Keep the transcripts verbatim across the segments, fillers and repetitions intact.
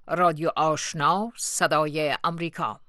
رادیو آشنا، صدای امریکا.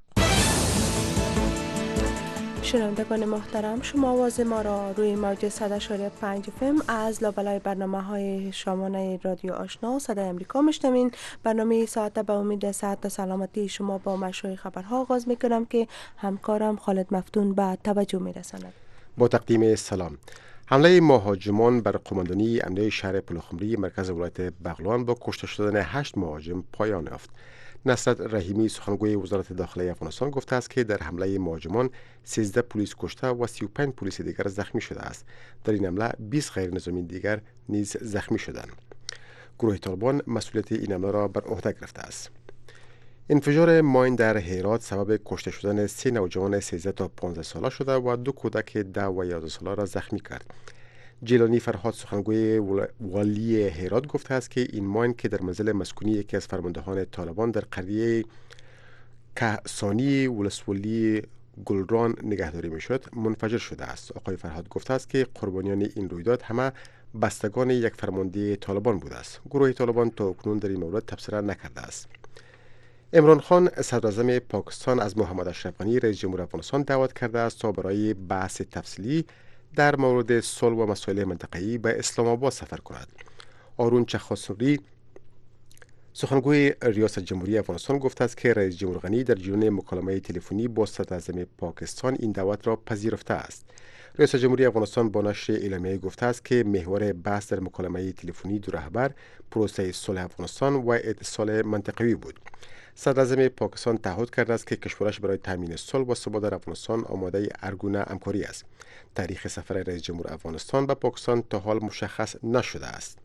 شنوندگان محترم، شما آواز ما را روی موج صد و اشاری پنج اف ام از لابلای برنامه های شامانه رادیو آشنا صدای امریکا میشنوین. برنامه ساعت به امید صحت و سلامتی شما با مشروع خبرها آغاز میکنم که همکارم خالد مفتون به توجه میرساند. با تقدیم سلام. حمله مهاجمان بر قماندانی امنیه شهر پلخمری مرکز ولایت بغلان با کشته شدن هشت مهاجم پایان یافت. نصرت رحیمی سخنگوی وزارت داخلی افغانستان گفته است که در حمله مهاجمان سیزده پلیس کشته و سی و پنج پلیس دیگر زخمی شده است. در این حمله بیست غیر نظامی دیگر نیز زخمی شدند. گروه طالبان مسئولیت این حمله را بر عهده گرفته است. انفجار ماین در هرات سبب کشته شدن سه نوجوان سیزده تا پانزده ساله شده و دو کودک ده و یازده ساله را زخمی کرد. جیلانی فرهاد سخنگوی والی هرات گفته است که این ماین که در منزل مسکونی یکی از فرماندهان طالبان در قریه کهسانی ولسوالی گلران نگهداری میشد منفجر شده است. آقای فرهاد گفته است که قربانیان این رویداد همه بستگان یک فرمانده طالبان بوده است. گروه طالبان تا اکنون در این مورد تبصره نکرده است. عمران خان صدراعظم پاکستان از محمد اشرف غنی رئیس جمهور افغانستان دعوت کرده است تا برای بحث تفصیلی در مورد صلح و مسائل منطقه‌ای به اسلام آباد سفر کند. آرون چخاسوری سخنگوی ریاست جمهوری افغانستان گفته است که رئیس جمهور غنی در جریان مکالمه تلفنی با صدراعظم پاکستان این دعوت را پذیرفته است. ریاست جمهوری افغانستان با نشر اعلامیه گفته است که محور بحث در مکالمه تلفنی دو رهبر پروسه صلح افغانستان و اتصال منطقه‌ای بود. صدراعظم پاکستان تعهد کرده است که کشورش برای تامین صلح و ثبات در افغانستان آماده هر گونه همکاری است. تاریخ سفر رئیس جمهور افغانستان به پاکستان تا حال مشخص نشده است.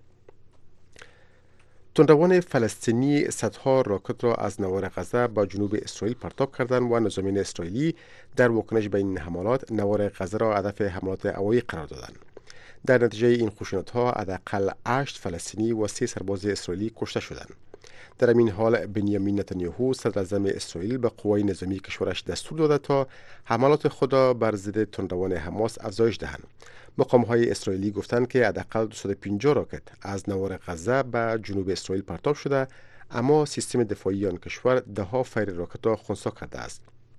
تندروان فلسطینی صدها راکت را از نوار غزه به جنوب اسرائیل پرتاب کردند و نظامیان اسرائیلی در واکنش به این حملات نوار غزه را هدف حملات هوایی قرار دادند. در نتیجه این خشونت‌ها حداقل هشت فلسطینی و سه سرباز اسرائیلی کشته شدند. در این حال بنیامین نتانیاهو صدراعظم اسرائیل به قوای نظامی کشورش دستور داده تا حملات خود بر ضد تندروان حماس افزایش دهند. مقام‌های اسرائیلی گفتند که حداقل دویست و پنجاه راکت از نوار غزه به جنوب اسرائیل پرتاب شده، اما سیستم دفاعی آن کشور ده‌ها فیر راکت را خنثی کرده است.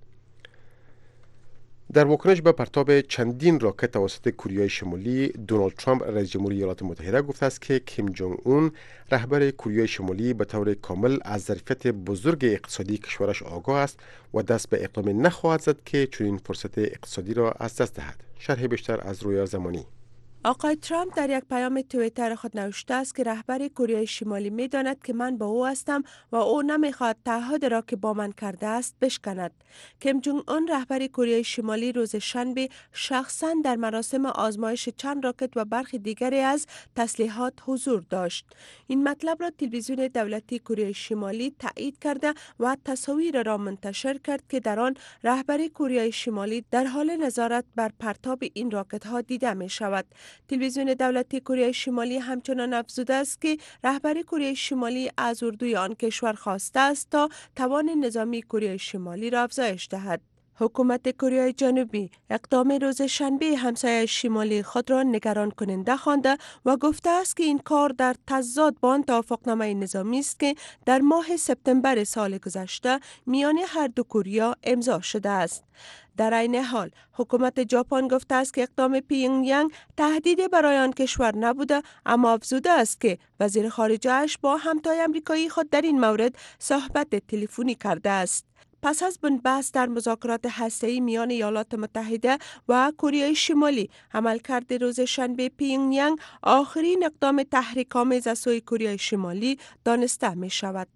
در واکنش به پرتاب چندین راکت توسط کره شمالی، دونالد ترامپ رئیس جمهوری ایالات متحده گفته است که کیم جونگ اون رهبر کره شمالی به طور کامل از ظرفیت بزرگ اقتصادی کشورش آگاه است و دست به اقدامی نخواهد زد که چنین فرصت اقتصادی را از دست دهد. شرح بیشتر از رویا زمانی. آقای ترامپ در یک پیام توییتر خود نوشته است که رهبر کره شمالی می داند که من با او هستم و او نمیخواهد تعهد را که با من کرده است بشکند. کیم جونگ اون رهبر کره شمالی روز شنبه شخصا در مراسم آزمایش چند راکت و برخی دیگری از تسلیحات حضور داشت. این مطلب را تلویزیون دولتی کره شمالی تایید کرده و تصاویر را منتشر کرد که در آن رهبر کره شمالی در حال نظارت بر پرتاب این راکت ها دیده می شود. تلویزیون دولتی کره شمالی همچنان افزوده است که رهبر کره شمالی از اردوی آن کشور خواسته است تا توان نظامی کره شمالی را افزایش دهد. حکومت کره جنوبی اقدام روز شنبه همسایه شمالی خود را نگران کننده خوانده و گفته است که این کار در تضاد با آن توافقنامه نظامی است که در ماه سپتامبر سال گذشته میان هر دو کره امضا شده است. در عین حال حکومت ژاپن گفته است که اقدام پیونگیانگ تهدیدی برای آن کشور نبوده، اما افزوده است که وزیر خارجه اش با همتای آمریکایی خود در این مورد صحبت تلفنی کرده است. پس از بنبست در مذاکرات هسته‌ای میان ایالات متحده و کره شمالی، عملکرد روز شنبه پیونگیانگ آخرین اقدام تحریک‌آمیز از سوی کره شمالی دانسته می شود.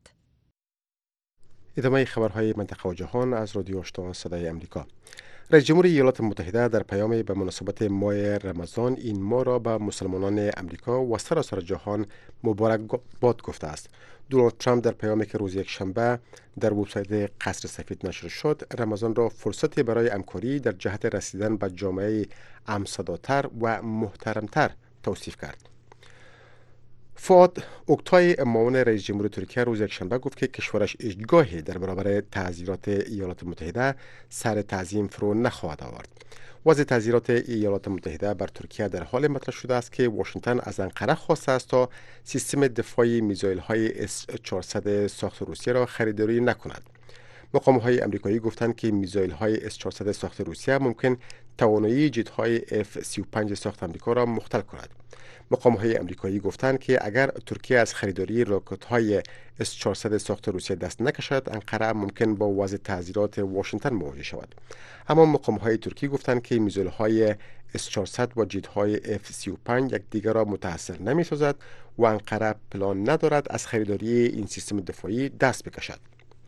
ادامه خبرهای منطقه و جهان از رادیو آشنا صدای امریکا. رئیس جمهوری ایالات متحده در پیامی به مناسبت ماه رمضان این ماه را به مسلمانان امریکا و سراسر جهان مبارک باد گفته است. دونالد ترامپ در پیامی که روز یک شنبه در وبسایت قصر سفید نشر شد، رمضان را فرصتی برای همکاری در جهت رسیدن به جامعه امصداتر و محترمتر توصیف کرد. فؤاد اوکتای، معاون رئیس جمهور ترکیه، روز یکشنبه گفت که کشورش هیچگاهی در برابر تعزیرات ایالات متحده سر تعظیم فرو نخواهد آورد. وضع تعزیرات ایالات متحده بر ترکیه در حال مطرح شده است که واشنگتن از انقره خواسته است تا سیستم دفاعی میزایل های اس چهارصد ساخت روسیه را خریداری نکند. مقام‌های آمریکایی گفتند که میزایل های اس چهارصد ساخت روسیه ممکن توانایی جت‌های اف سی و پنج ساخت آمریکا را مختل کند. مقام‌های آمریکایی گفتند که اگر ترکیه از خریداری راکت‌های اس چهارصد ساخت روسیه دست نکشد، انقره ممکن با وضع تعزیرات واشنگتن مواجه شود. اما مقام‌های ترکی گفتند که میزایل‌های اس چهارصد و جت‌های اف سی و پنج یکدیگر را متحصل نمی‌سازد و انقره پلان ندارد از خریداری این سیستم دفاعی دست بکشد.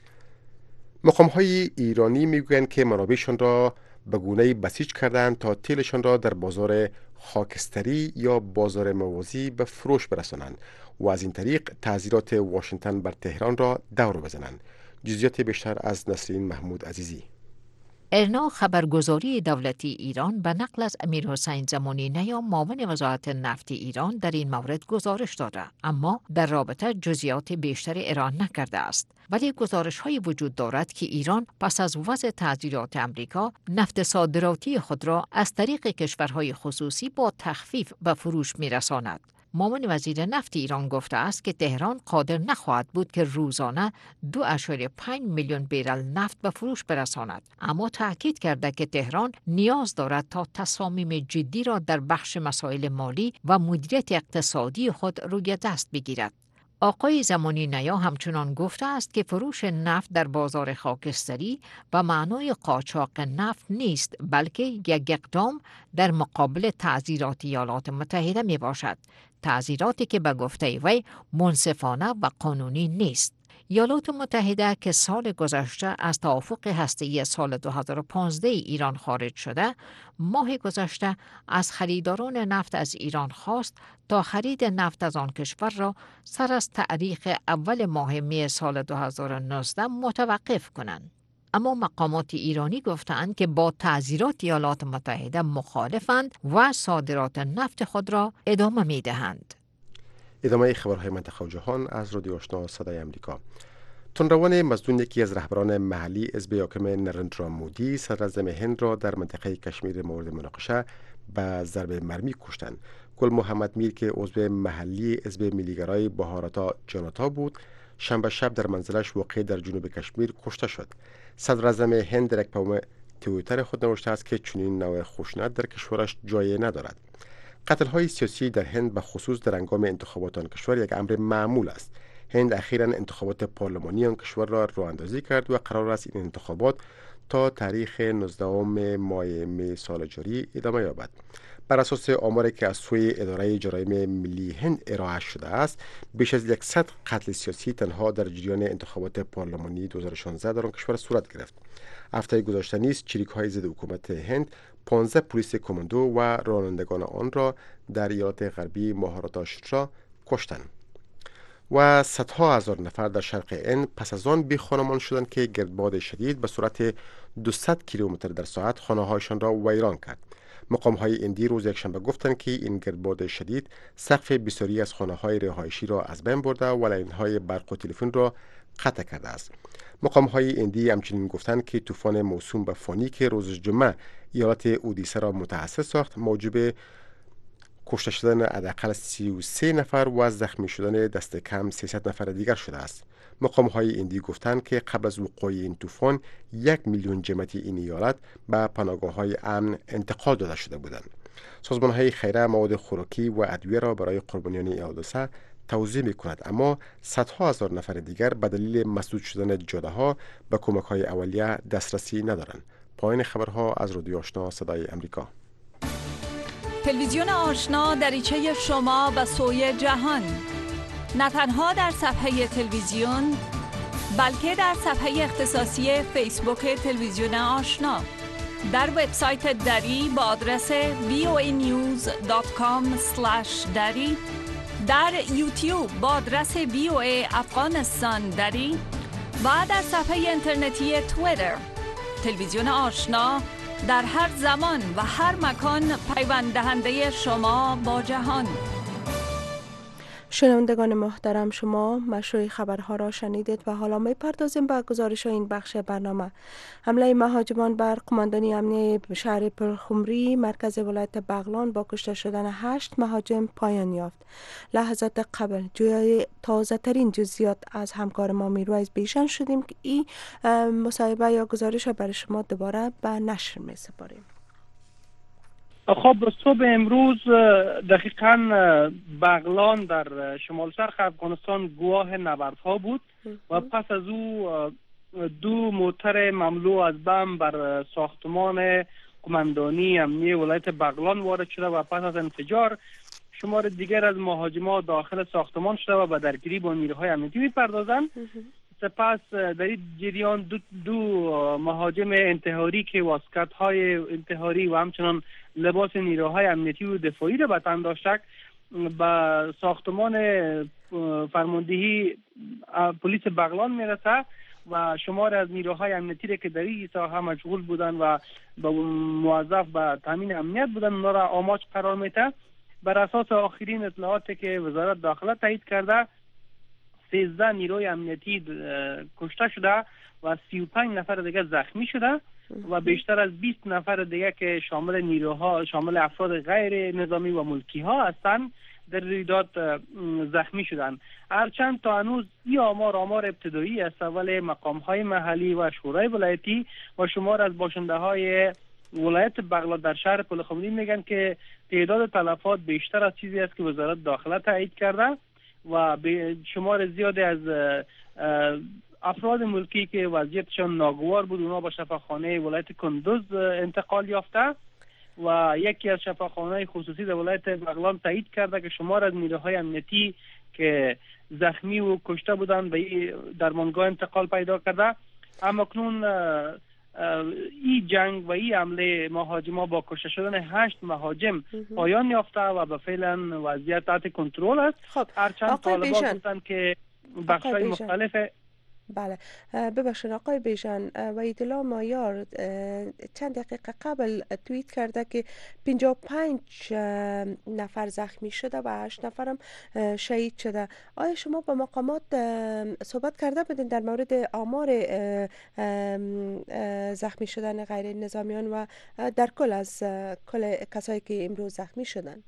مقام‌های ایرانی میگویند که منابعشان را به گونه‌ای بسیج کردند تا تیلشان را در بازار خاکستری یا بازار موازی به فروش برسانند و از این طریق تعزیرات واشنگتن بر تهران را دور بزنند. جزئیات بیشتر از نسرین محمود عزیزی. ارنا خبرگزاری دولتی ایران به نقل از امیر حسین زمانی نیا معاون وزارت نفت ایران در این مورد گزارش داده، اما در رابطه جزئیات بیشتر ارائه نکرده است. ولی گزارش های وجود دارد که ایران پس از وضع تعزیرات امریکا نفت صادراتی خود را از طریق کشورهای خصوصی با تخفیف به فروش می‌رساند. معاون وزیر نفت ایران گفته است که تهران قادر نخواهد بود که روزانه دو اشاری پنج میلیون بیرل نفت به فروش برساند، اما تأکید کرده که تهران نیاز دارد تا تصامیم جدی را در بخش مسائل مالی و مدیریت اقتصادی خود روی دست بگیرد. آقای زمانی نیا همچنان گفته است که فروش نفت در بازار خاکستری به معنای قاچاق نفت نیست، بلکه یک اقدام در مقابل تعزیرات ایالات متحده می باشد. تعزیراتی که به گفته وی منصفانه و قانونی نیست. ایالات متحده که سال گذشته از توافق هسته‌ای سال دو هزار و پانزده ایران خارج شده، ماه گذشته از خریداران نفت از ایران خواست تا خرید نفت از آن کشور را سر از تاریخ اول ماه می سال دو هزار و نوزده متوقف کنند. اما مقامات ایرانی گفتند که با تعزیرات ایالات متحده مخالفند و صادرات نفت خود را ادامه می دهند. ادامه خبرهای منطقه و جهان از رادیو آشنا صدای امریکا. تندروان مزدون، یکی از رهبران محلی حزب حاکم نریندرا مودی، صدراعظم هند را در منطقه کشمیر مورد مناقشه به ضرب مرمی کشتند. گل محمد میر که عضو محلی حزب ملیگرای بهاراتا جنتا بود، شنبه شب در منزلش واقع در جنوب کشمیر کشته شد. صدراعظم هند در یک پیام توییتر خود نوشته است که چنین نوع خشونت در کشورش جای ندارد. قتل های سیاسی در هند به خصوص در هنگام انتخابات آن کشور یک امر معمول است. هند اخیراً انتخابات پارلمانی آن کشور را راه اندازی کرد و قرار است این انتخابات تا تاریخ نوزدهم ماه می سال جاری ادامه یابد. بر اساس آماری که از سوی اداره جرایم ملی هند ارائه شده است، بیش از صد قتل سیاسی تنها در جریان انتخابات پارلمانی دو هزار و شانزده در آن کشور صورت گرفت. هفته گذشته نیز چریک‌های ضد حکومت هند پانزده پلیس کماندو و رانندگان آن را در ایالات غربی مهاراشترا کشتند. و صدها هزار نفر در شرق هند پس از آن بی خانمان شدند که گردباد شدید به سرعت دویست کیلومتر در ساعت خانه‌هایشان را ویران کرد. مقام‌های هندی روز یکشنبه گفتند که این گردباد شدید سقف بسیاری از خانه‌های رهایشی را از بین برده و لاین‌های برق و تلفن را قطع کرده است. مقام‌های هندی همچنین گفتند که طوفان موسوم به فانی که روز جمعه ایالت اودیسه را متأثر ساخت، موجب کشته شدن حداقل سی و سه نفر و زخمی شدن دست کم سیصد نفر دیگر شده است. مقام‌های هندی گفتند که قبل از وقوع این طوفان یک میلیون جمعیت این ایالت به پناهگاه‌های امن انتقال داده شده بودند. سازمان‌های خیریه مواد خوراکی و ادویه را برای قربانیان این حادثه توزیع می‌کند، اما صدها هزار نفر دیگر به دلیل مسدود شدن جاده‌ها به کمک‌های اولیه دسترسی ندارند. پایان خبرها از رادیو آشنا صدای امریکا. تلویزیون آشنا دریچه شما به سوی جهان، نه تنها در صفحه تلویزیون بلکه در صفحه اختصاصی فیسبوک تلویزیون آشنا، در وبسایت دری با آدرس وی او ای نیوز دات کام اسلش دری، در یوتیوب با آدرس وی او ای افغانستان دری و در صفحه اینترنتی توییتر. تلویزیون آشنا در هر زمان و هر مکان پیوند دهنده شما با جهان. شنوندگان محترم، شما مشروع خبرها را شنیدید و حالا می پردازیم به گزارش این بخش برنامه. حمله مهاجمان بر قماندانی امنیه شهر پلخمری مرکز ولایت بغلان با کشته شدن هشت مهاجم پایان یافت. لحظات قبل جویای تازه ترین جزئیات از همکار ما میرویز بیژن شدیم که این مصاحبه یا گزارش را برای شما دوباره به نشر می سپاریم. خب صبح امروز دقیقاً بغلان در شمال شرق افغانستان گواه نبردها بود و پس از او دو موتر مملو از بم بر ساختمان قماندانی امنیه ولایت بغلان وارد شده و پس از انفجار شمار دیگر از مهاجمان داخل ساختمان شده و به درگیری با نیروهای امنیتی می‌پردازند. سپس در این جریان دو, دو مهاجم انتحاری که واسکت‌های انتحاری و همچنان لباس نیروهای امنیتی و دفاعی را به تن داشتند به ساختمان فرماندهی پلیس بغلان میرسه و شمار از نیروهای امنیتی را که در این ساحه مشغول بودند و به موظف به تامین امنیت بودند اونا را آماج قرار میده. بر اساس آخرین اطلاعاتی که وزارت داخله تایید کرده سیزده نیروی امنیتی کشته شده و سی و پنج نفر دیگه زخمی شده و بیشتر از بیست نفر دیگه که شامل نیروها شامل افراد غیر نظامی و ملکی ها هستند در رویداد زخمی شدند. هرچند تا هنوز این آمار آمار ابتدایی است، ولی مقام های محلی و شورای ولایتی و شمار از باشنده های ولایت بغلان در شهر پلخمری میگن که تعداد تلفات بیشتر از چیزی است که وزارت داخله تایید کرده و به شمار زیادی از افراد ملکی که وضعیتشان ناگوار بود اونا به شفاخانه ولایت کندوز انتقال یافته و یکی از شفاخانه‌های خصوصی در ولایت بغلان تایید کرده که شمار از نیروهای امنیتی که زخمی و کشته بودند به درمانگاه انتقال پیدا کرده. اما اکنون این جنگ و این حمله مهاجما با کشته شدن هشت مهاجم پایان یافته و به فعلا وضعیت تحت کنترل است. خب هرچند طالبان گفتن که بخش‌های مختلف بله ببخشید آقای بیژن، وحیدالله مایار چند دقیقه قبل توییت کرده که پنجاه و پنج نفر زخمی شده و هشت نفرم شهید شده. آیا شما با مقامات صحبت کرده بودین در مورد آمار زخمی شدن غیر نظامیان و در کل از کل کسایی که امروز زخمی شدن؟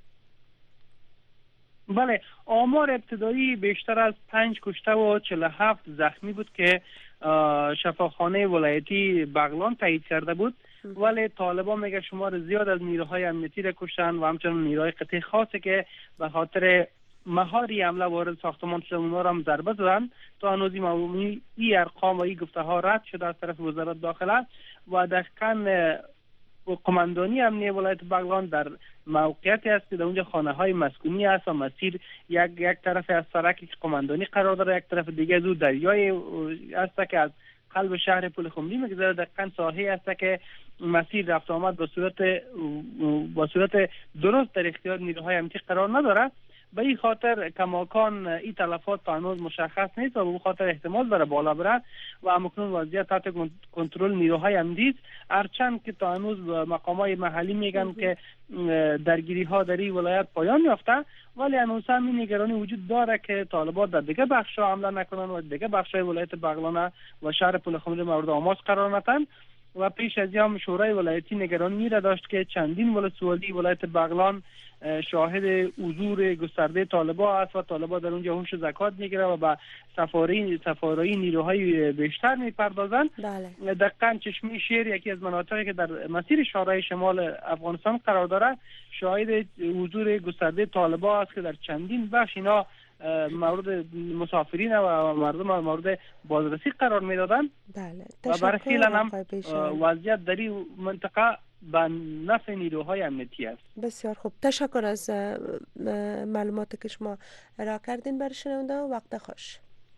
بله، آمار ابتدایی بیشتر از پنج کشته و چهل و هفت زخمی بود که شفاخانه ولایتی بغلان تایید کرده بود، ولی طالبان میگه شمار زیاد از نیروهای امنیتی را کشتن و همچنین نیروهای قطعه خاصی که به خاطر مهاری حمله وارد ساختمان شده اونا را هم ضربه زدن. تا هنوز این ارقام و این گفته ها رد شده از طرف وزارت داخله و دقیقاً قماندانی امنیه ولایت بغلان در موقعیتی است که در اونجا خانه های مسکونی است و مسیر یک یک طرف از سرکی که قماندانی قرار داره، یک طرف دیگه از دریای است که از قلب شهر پلخمری میگذره. دقیقاً ساحه است که مسیر رفت آمد با صورت با صورت درست در اختیار نیروهای امنیتی قرار نداره. به این خاطر کماکان این تلفات تا هنوز مشخص نیست و به خاطر احتمال داره بالا بره و همکنون وضعیت تحت کنترل نیروهای امنیتی، هرچند که تا هنوز مقامات محلی میگن که درگیری ها در این ولایت پایان یافته، ولی هنوز هم این نگرانی وجود داره که طالبان در دیگه بخش ها حمله نکنن و دیگه بخش های ولایت بغلان و شهر پلخمری مورد آماج قرار ندن. و پیش از هم شورای ولایتی نگرانی را داشت که چندین ولسوالی ولایت بغلان شاهد حضور گسترده طالبان است و طالبان در اونجا هوش زکات میگیره و به سفاری سفارایی نیروهای بیشتر میپردازند. بله. دقیقاً چشمه شیر یکی از مناطقی که در مسیر شهرهای شمال افغانستان قرار داره شاهد حضور گسترده طالبان است که در چندین بخش اینا مورد مسافرین و مردم مورد بازرسی قرار میدادن. بله. و برای فعلا هم وضعیت در این منطقه به نفع نیروهای امنیتی است. بسیار خوب، تشکر از معلوماتی که شما ارائه کردین برای شنونده. وقت خوش.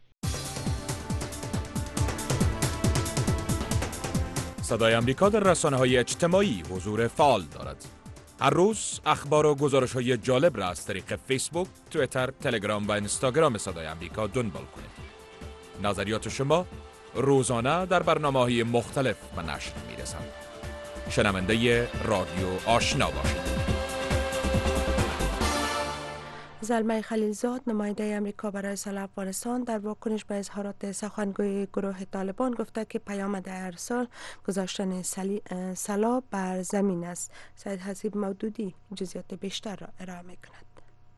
صدای امریکا در رسانه‌های اجتماعی حضور فعال دارد. هر روز اخبار و گزارش‌های جالب را از طریق فیسبوک، توییتر، تلگرام و اینستاگرام صدای امریکا دنبال کنید. نظریات شما روزانه در برنامه‌های مختلف به نشر می‌رسند. شنونده رادیو آشنا باشید. زلمه خلیلزاد نماینده امریکا برای صلح افغانستان در واکنش به اظهارات سخنگوی گروه طالبان گفته که پیامد ارسال گذاشتن سلاح بر زمین است. سید حسیب مودودی جزئیات بیشتر را ارائه می‌کند.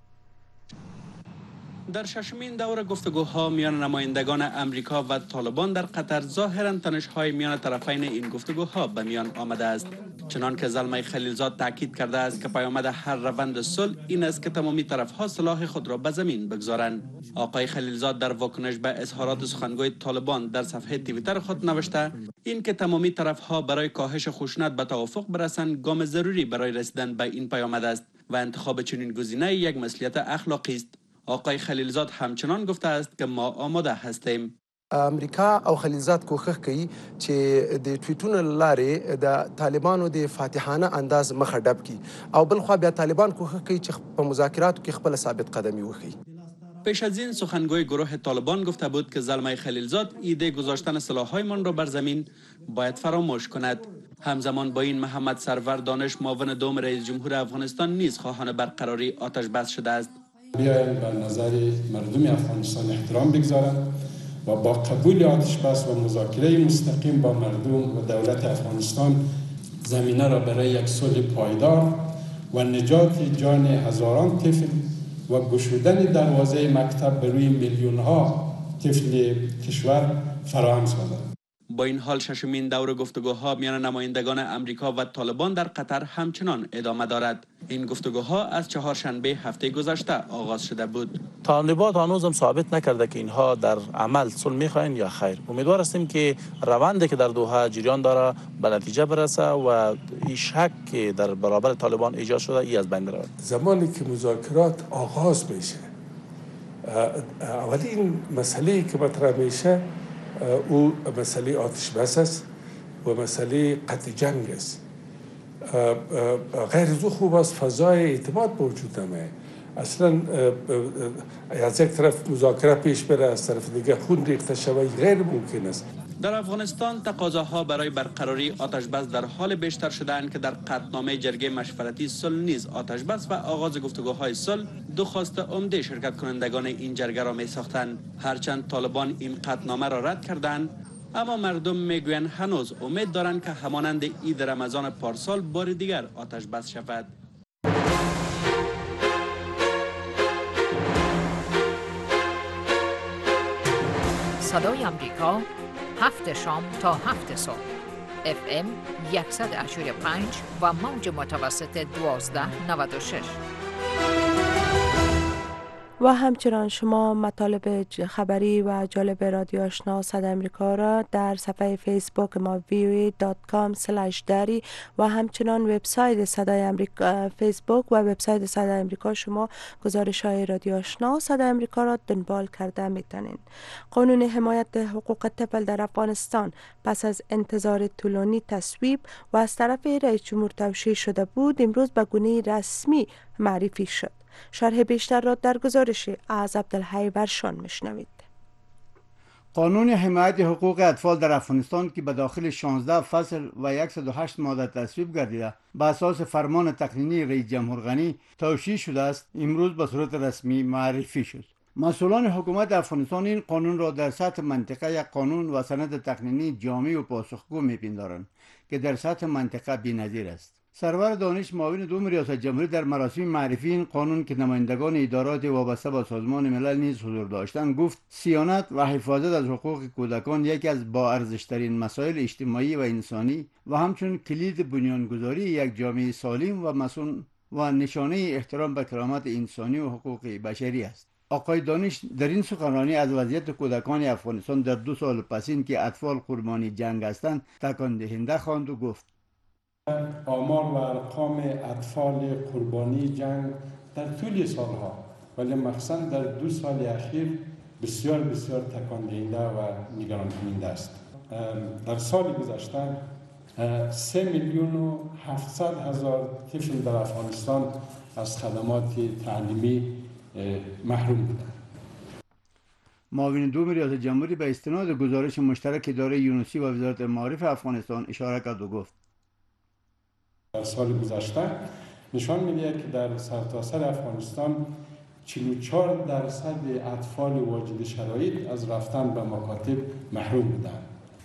در ششمین دور گفتگوها میان نمایندگان امریکا و طالبان در قطر ظاهراً تنش‌های میان طرفین این گفتگوها به میان آمده است. چنان که زلمه خلیلزاد تاکید کرده است که پیامد هر روند صلح این است که تمامی طرف‌ها سلاح خود را به زمین بگذارند. آقای خلیلزاد در واکنش به اظهارات سخنگوی طالبان در صفحه توییتر خود نوشته این که تمامی طرف‌ها برای کاهش خشونت به توافق برسند گام ضروری برای رسیدن به این پیامد است و انتخاب چنین گزینه یک مسئولیت اخلاقی است. آقای خلیلزاد همچنان گفته است که ما آماده هستیم. امریکا او خلیلزاد کوښښ کوي چې د ټویټونو لارې د طالبانو د فاتحانه انداز مخه ډب کړي او بل خو بیا طالبان کوښښ کوي چې په مذاکراتو کې خپل ثابت قدمی وښيي. پیش از این سخنگوی گروه طالبان گفته بود که زلمه خلیلزاد ایده گذاشتن سلاح‌هایمان را بر زمین باید فراموش کند. همزمان با این محمد سرور دانش معاون دوم رئیس جمهور افغانستان نیز خواهان برقراری آتش بس شده است. بیاین بر نظر مردم افغانستان احترام بگذارند و با قبول آتش بس و مذاکره مستقیم با مردم و دولت افغانستان زمینه را برای یک صلح پایدار و نجات جان هزاران طفل و گشودن دروازه مکتب به روی میلیون ها طفل کشور فراهم سازد. با این حال ششمین دور گفتگوها میان نمایندگان امریکا و طالبان در قطر همچنان ادامه دارد. این گفتگوها از چهارشنبه هفته گذشته آغاز شده بود. طالبان هنوز هم ثابت نکرده که اینها در عمل صلح میخواین یا خیر. امیدوار هستیم که روندی که در دوحه جریان داره به نتیجه برسه و این شک که در برابر طالبان ایجاد شده ای از بین برود. زمانی که مذاکرات آغاز میشه اولین مسئله که مطرح میشه او مسئله آتش بس است و مسئله قطع جنگ است. غیر از او خوب است فضای اعتماد به وجود نمیاد. اصلا از یک طرف مذاکره پیش بره از طرف دیگه خون ریخته شود غیر ممکن است. در افغانستان تقاضاها برای برقراری آتش بس در حال بیشتر شده‌اند که در قطعنامه جرگه مشورتی صلح نیز آتش بس و آغاز گفتگوهای صلح دو خواست عمده شرکت کنندگان این جرگه را می ساختند. هرچند طالبان این قطعنامه را رد کردند اما مردم میگویند هنوز امید دارند که همانند عید رمضان پارسال بار دیگر آتش بس شود. صدای آمریکا هفت شام تا هفت صبح اف ام صد و هشتاد و پنج و موج متوسط دوازده نود و شش و همچنان شما مطالب خبری و جالب رادیو آشنا صدای امریکا را در صفحه فیسبوک ما وی او ای دات کام اسلش دری و همچنان وبسایت صدای امریکا فیسبوک و وبسایت صدای امریکا شما گزارش های رادیو آشنا صدای امریکا را دنبال کرده میتونین. قانون حمایت حقوق طفل در افغانستان پس از انتظار طولانی تصویب و از طرف رئیس جمهور توشیح شده بود امروز به گونه رسمی معرفی شد. شرح بیشتر را در گزارش از عبدالحی ورشان میشنوید. قانون حمایت حقوق اطفال در افغانستان که به داخل شانزده فصل و صد و هشت ماده تصویب گردیده به اساس فرمان تقنینی رئیس جمهور غنی توشیح شده است امروز به صورت رسمی معرفی شد. مسئولان حکومت افغانستان این قانون را در سطح منطقه یک قانون و سند تقنینی جامع و پاسخگو می‌پندارند که در سطح منطقه بی‌نظیر است. سرور دانش معاون دوم ریاست جمهوری در مراسم معرفی این قانون که نمایندگان ادارات وابسته با سازمان ملل نیز حضور داشتند گفت صیانت و حفاظت از حقوق کودکان یکی از با ارزشترین مسائل اجتماعی و انسانی و همچنین کلید بنیانگذاری یک جامعه سالم و مسئول و نشانه احترام به کرامت انسانی و حقوق بشری است. آقای دانش در این سخنرانی از وضعیت کودکان افغانستان در دو سال پسین که اطفال قربانی جنگ هستند تکان دهنده خواند و گفت آمار و ارقام اطفال قربانی جنگ در طول سالها ولی مخصوصا در دو سال اخیر بسیار بسیار تکان دهنده و نگران کننده است. در سال گذشته سه میلیون و هفتصد هزار طفل در افغانستان از خدمات تعلیمی محروم بودند. معاون دوم ریاست جمهوری به استناد گزارش مشترک اداره یونسی و وزارت معارف افغانستان اشاره کرد و گفت در سال گذشته نشان می‌دهد که در سرتاسر افغانستان چهل و چهار درصد اطفال واجد شرایط از رفتن به مکاتب محروم بودند.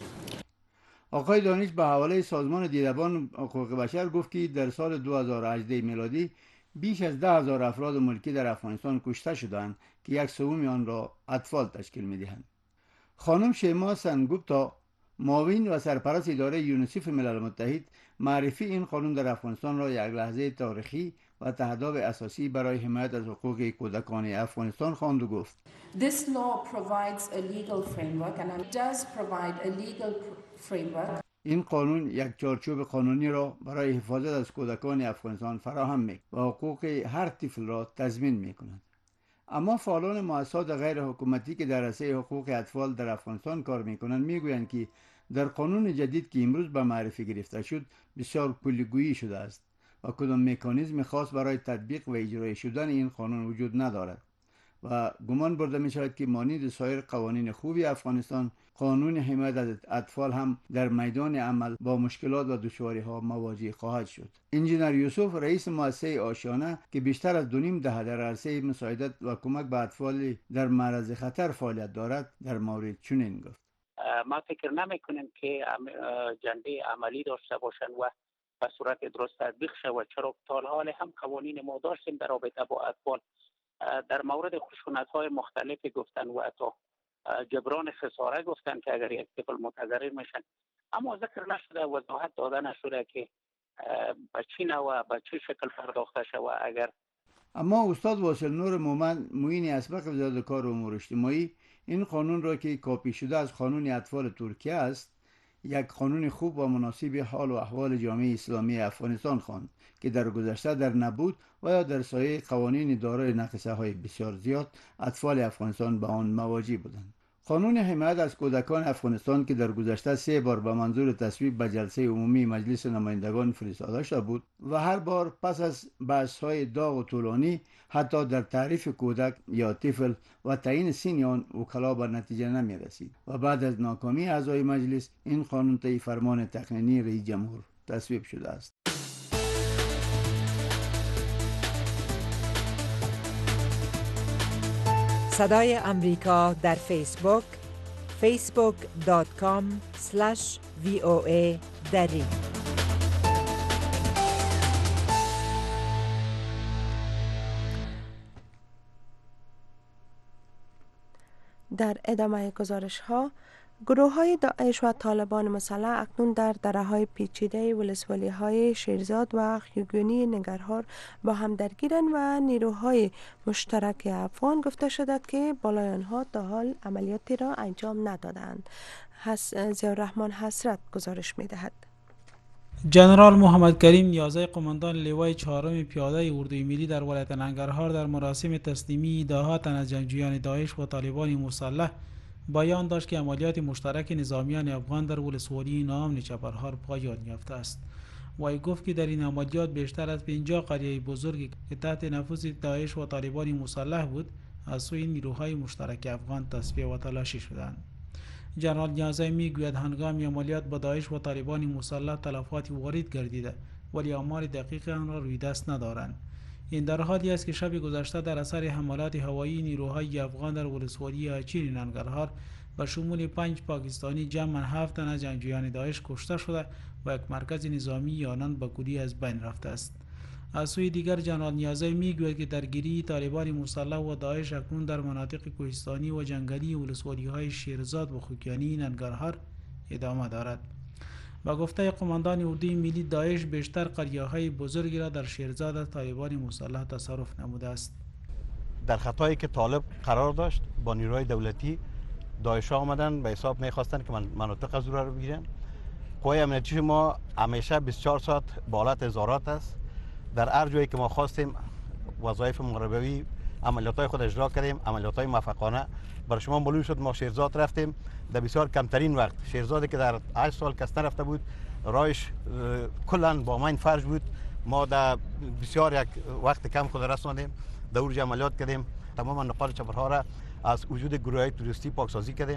آقای دانش به حواله سازمان دیدبان حقوق بشر گفت که در سال دو هزار و هجده میلادی بیش از ده هزار افراد ملکی در افغانستان کشته شدند که یک سوم آن را اطفال تشکیل می‌دهند. خانم شیما سنگوپتا، معاون و سرپرست اداره یونیسف ملل متحد، معرفی این قانون در افغانستان را یک لحظه تاریخی و تهداب اساسی برای حمایت از حقوق کودکان افغانستان خواند و گفت: This law provides a legal framework and it does provide a legal framework. این قانون یک چارچوب قانونی را برای حفاظت از کودکان افغانستان فراهم می و حقوق هر طفل را تضمین می کند. اما فعالان مؤسسات غیر حکومتی که در عرصه حقوق اطفال در افغانستان کار می کنند می گویند که در قانون جدید که امروز به معرفی گرفته شد بسیار کلیگویی شده است و کدام مکانیزم خاص برای تطبیق و اجرای شدن این قانون وجود ندارد و گمان برده می شود که مانند سایر قوانین خوبی افغانستان، قانون حمایت از اطفال هم در میدان عمل با مشکلات و دشواری ها مواجه خواهد شد. انجینر یوسف، رئیس مؤسسه آشیانه که بیشتر از دو نیم دهه در عرصه مساعدت و کمک به اطفال در معرض خطر فعالیت دارد، در مورد چنین گفت: ما فکر نمی کنیم که جنبه عملی داشته باشند و به صورت درست تطبیق شود، چرا تا حال هم قوانین ما داشتیم در رابطه با اطفال در مورد خشونت‌های مختلف گفتن و حتی جبران خساره گفتن که اگر یک طفل متضرر میشن، اما ذکر نشده، وضاحت داده نشده که به چی نوع به چه شکل پرداخته شود. اگر اما استاد واصل نور مومن، معین اسبق وزارت کار و امور اجتماعی، این قانون را که کاپی شده از قانون اطفال ترکیه است یک قانون خوب و مناسب حال و احوال جامعه اسلامی افغانستان خواند که در گذشته در نبود و یا در سایه قوانین دارای نقصه های بسیار زیاد اطفال افغانستان به آن مواجه بودند. قانون حمایت از کودکان افغانستان که در گذشته سه بار به منظور تصویب به جلسه عمومی مجلس نمایندگان فرستاده شده بود و هر بار پس از بحث‌های داغ و طولانی حتی در تعریف کودک یا طفل و تعیین سن آن وکلا به نتیجه نمی رسید و بعد از ناکامی اعضای مجلس این قانون طی فرمان تقنینی رئیس جمهور تصویب شده است. صدای امریکا در فیسبوک فیسبوک دات کام اسلش وی او ای دری. در ادامه گزارش ها، گروه های داعش و طالبان مسلح اکنون در دره های پیچیده ولسوالی های شیرزاد و خیوگونی ننگرهار با هم درگیرند و نیروهای مشترک افغان گفته شده که بالای آنها تا حال عملیاتی را انجام ندادند. ضیاءالرحمن حسرت گزارش می دهد. جنرال محمد کریم نیازی، قماندان لوای چهارم پیاده اردوی ملی در ولایت ننگرهار، در مراسم تسلیمی ده تن از جنگجویان داعش و طالبان مسلح بیان داشت که عملیات مشترک نظامیان افغان در ولسوالی نام چپرهار پایان یافته است. وی گفت که در این عملیات بیشتر از پنجاه قریه بزرگی که تحت نفوذ داعش و طالبان مسلح بود از سوی نیروهای مشترک افغان تصفیه و تلاشی شدند. جنرال نیازی میگوید هنگام عملیات با داعش و طالبان مسلح تلفاتی وارد گردیده ولی آمار دقیق آن را روی دست ندارند. این در حالی است که شب گذشته در اثر حملات هوایی نیروهای افغان در ولسوالی اچین ننگرهار به شمول پنج پاکستانی جمع هفت تن از جنگجویان داعش کشته شده و یک مرکز نظامی آنان به کلی از بین رفته است. از سوی دیگر جنرال نیازی میگوید که درگیری طالبان مسلح و داعش اکنون در مناطق کوهستانی و جنگلی ولسوالی های شیرزاد و خوکیانی ننگرهار ادامه دارد. با گفته قماندان اردوی ملی، داعش بیشتر قریه های بزرگی را در شیرزاد از طالبان مسلح تصرف نموده است. در خطایی که طالب قرار داشت با نیروهای دولتی، داعش آمدن به حساب میخواستن که من مناطق از رو بگیرن. قوای امنیتی ما همیشه بیست و چهار ساعت با حالت ازارات است. در هر جایی که ما خواستیم وظایف مقربوی عملیات‌های خود اجرا کردیم، عملیات‌های موفقانه. برای شما معلوم شد ما شیرزاد رفتیم در بسیار کمترین وقت. شیرزادی که در هشت سال کس نرفته بود، راهش کلاً با ماین فرش بود. ما در بسیار یک وقت کم خود رساندیم، دور عملیات کردیم. تمام نقاط چپرها را از وجود گروه‌های توریستی پاکسازی کردیم.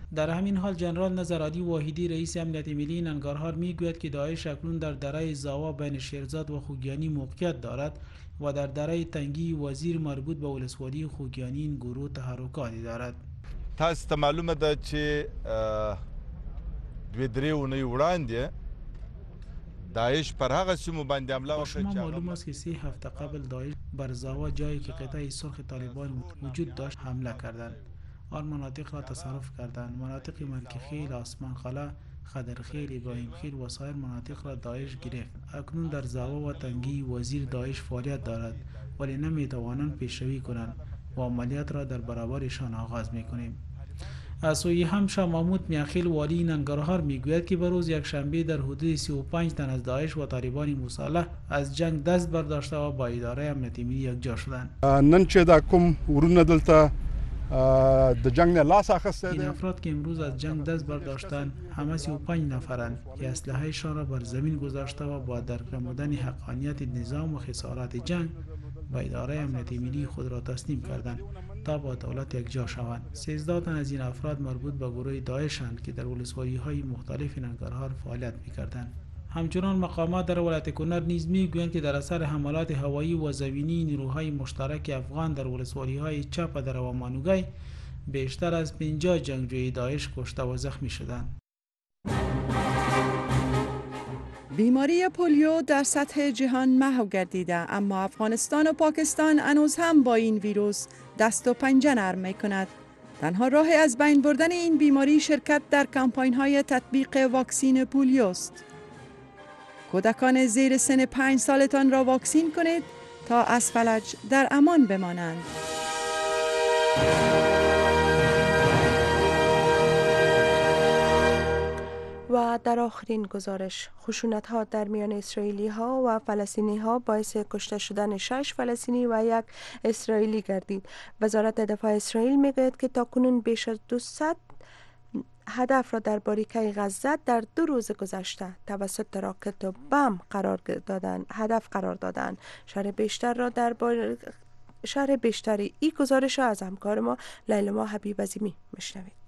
در همین حال جنرال نظرعلی واحدی رئیس امنیت ملی ننگرهار میگوید که داعش اکنون در دره زاوا بین شیرزاد و خوگیانی موقعیت دارد و در دره تنگی وزیر مربوط به ولسوالی خوگیانی این گروه تحرکاتی دارد. تاسو ته معلومه ده چې دوی درې اونۍ وړاندې داعش پر هغه سیمو باندې حمله وکړه. شما معلوم است که سه هفته قبل داعش بر زاوا جایی که قطعه سرخ طالبان وجود داشت حمله کردند. آن مناطق را تصرف کردند. مناطق ملکخیل، آسمان قلعه، خدرخیل، ابراهیم خیل و سایر مناطق را داعش گرفت. اکنون در زاوا و تنگی وزیر داعش فعالیت دارد ولی نمیتوانند پیشروی کنند و عملیات را در برابرشان آغاز میکنیم. از سوی هم شاه محمود میاخیل والی ننگرهار میگوید که به روز یک شنبه در حدود سی و پنج تن از داعش و طالبان مسلح از جنگ دست برداشته و با اداره امنیت ملی یکجا شدند. نن چې دا کوم ورونه دلته د جنگ نه لاس اخسته این افراد که امروز از جنگ دست برداشتند همه سی و پنج نفرند که اسلحه‌شان را بر زمین گذاشته و با درک نمودن حقانیت نظام و خسارات جنگ با اداره امنیت ملی خود را تسلیم کردند تا با دولت یکجا شوند. سیزده تن از این افراد مربوط به گروه داعشند که در ولسوالی‌های مختلف ننگرهار فعالیت می‌کردند. همچنان مقامات در ولایت کنر نیز میگویند که در اثر حملات هوایی و زمینی نیروهای مشترک افغان در ولسوالی‌های چاپ در و مانوگای بیشتر از پنجاه جنگجوی داعش کشته و زخمی شدند. بیماری پولیو در سطح جهان محو گردیده، اما افغانستان و پاکستان هنوز هم با این ویروس دست و پنجه نرم می‌کند. تنها راه از بین بردن این بیماری شرکت در کمپاین‌های تطبیق واکسین پولیو است. کودکان زیر سن پنج سالتان را واکسین کنید تا از فلج در امان بمانند. و در آخرین گزارش، خشونت‌ها در میان اسرائیلی‌ها و فلسطینی‌ها باعث کشته شدن شش فلسطینی و یک اسرائیلی گردید. وزارت دفاع اسرائیل می‌گوید که تاکنون بیش از دویست هدف را در باریکه غزه در دو روز گذشته توسط راکت و بم قرار دادن هدف قرار دادن. شرح بیشتر را در بار... شرح بیشتری این گزارش را از همکار ما لیلا حبیب عظیمی میشنوید.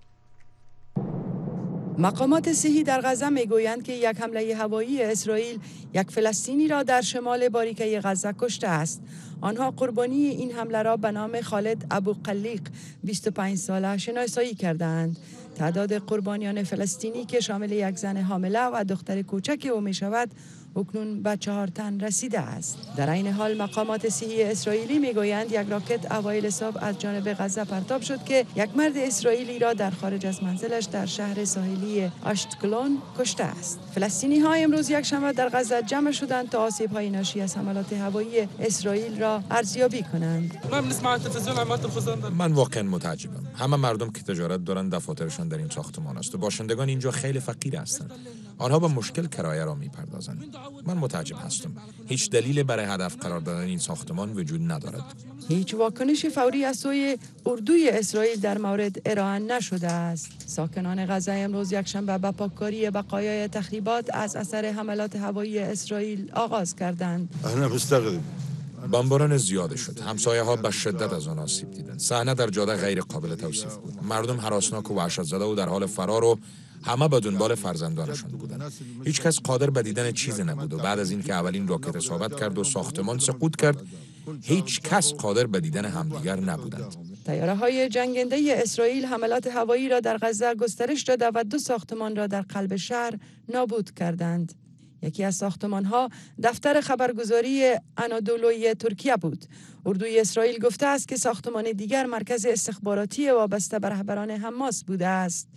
مقامات صحی در غزه میگویند که یک حمله هوایی اسرائیل یک فلسطینی را در شمال باریکه غزه کشته است. آنها قربانی این حمله را به نام خالد ابو قلیق بیست و پنج ساله شناسایی کردند. تعداد قربانیان فلسطینی که شامل یک زن حامله و دختر کوچک او می شود اکنون به چهار تن رسیده است. در این حال مقامات صحی اسرائیلی میگویند یک راکت اوایل صبح از جانب غزه پرتاب شد که یک مرد اسرائیلی را در خارج از منزلش در شهر ساحلی اشتکلون کشته است. فلسطینی ها امروز یک شنبه در غزه جمع شدند تا آسیب های ناشی از حملات هوایی اسرائیل را ارزیابی کنند. من واقعا متعجبم. همه مردم که تجارت دارند دفاترشان در این ساختمان است و باشندگان اینجا خیلی فقیر هستند. آنها به مشکل کرایه را میپردازند. من متعجب هستم. هیچ دلیل برای هدف قرار دادن این ساختمان وجود ندارد. هیچ واکنش فوری از سوی اردوی اسرائیل در مورد ارائه نشده است. ساکنان غزه امروز یکشنبه به پاککاری بقایای تخریبات از اثر حملات هوایی اسرائیل آغاز کردند. بمباران زیاد شد. همسایه ها به شدت از آن آسیب دیدند. صحنه در جاده غیر قابل توصیف بود. مردم هراسناک و وحشت زده و در حال فرار و همه به دنبال فرزندانشان بودند. هیچ کس قادر به دیدن چیزی نبود و بعد از اینکه اولین راکت اصابت کرد و ساختمان سقوط کرد، هیچ کس قادر به دیدن همدیگر نبودند. طیاره‌های جنگنده اسرائیل حملات هوایی را در غزه گسترش داده و دو ساختمان را در قلب شهر نابود کردند. یکی از ساختمان‌ها دفتر خبرگزاری آنادولوی ترکیه بود. اردوی اسرائیل گفته است که ساختمان دیگر مرکز استخباراتی وابسته به رهبران حماس بوده است.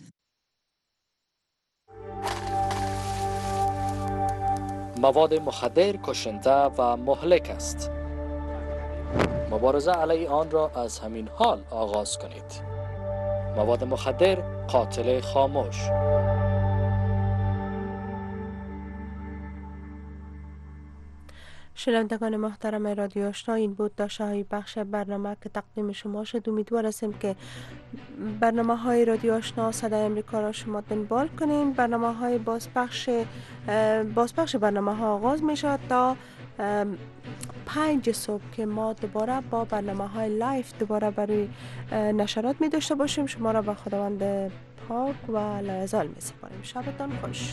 مواد مخدر کشنده و مهلک است. مبارزه علیه آن را از همین حال آغاز کنید. مواد مخدر قاتل خاموش. شنوندگان محترم رادیو آشنا، این بود داشته های بخش برنامه که تقدیم شما شد. امیدوار هستیم که برنامه های رادیو آشنا صدای امریکا را شما دنبال کنین. برنامه های بازپخش بازپخش برنامه ها آغاز می شود تا پنج صبح که ما دوباره با برنامه های لایف دوباره برای نشرات می داشته باشیم. شما را به خداوند پاک و لایزال می سپاریم. شبتان خوش.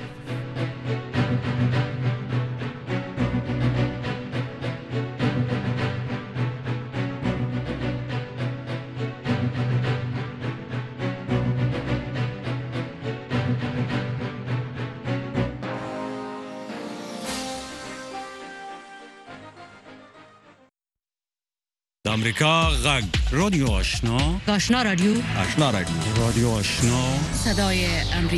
امریکا غږ رادیو آشنا آشنا رادیو آشنا رادیو رادیو آشنا صدای امریکا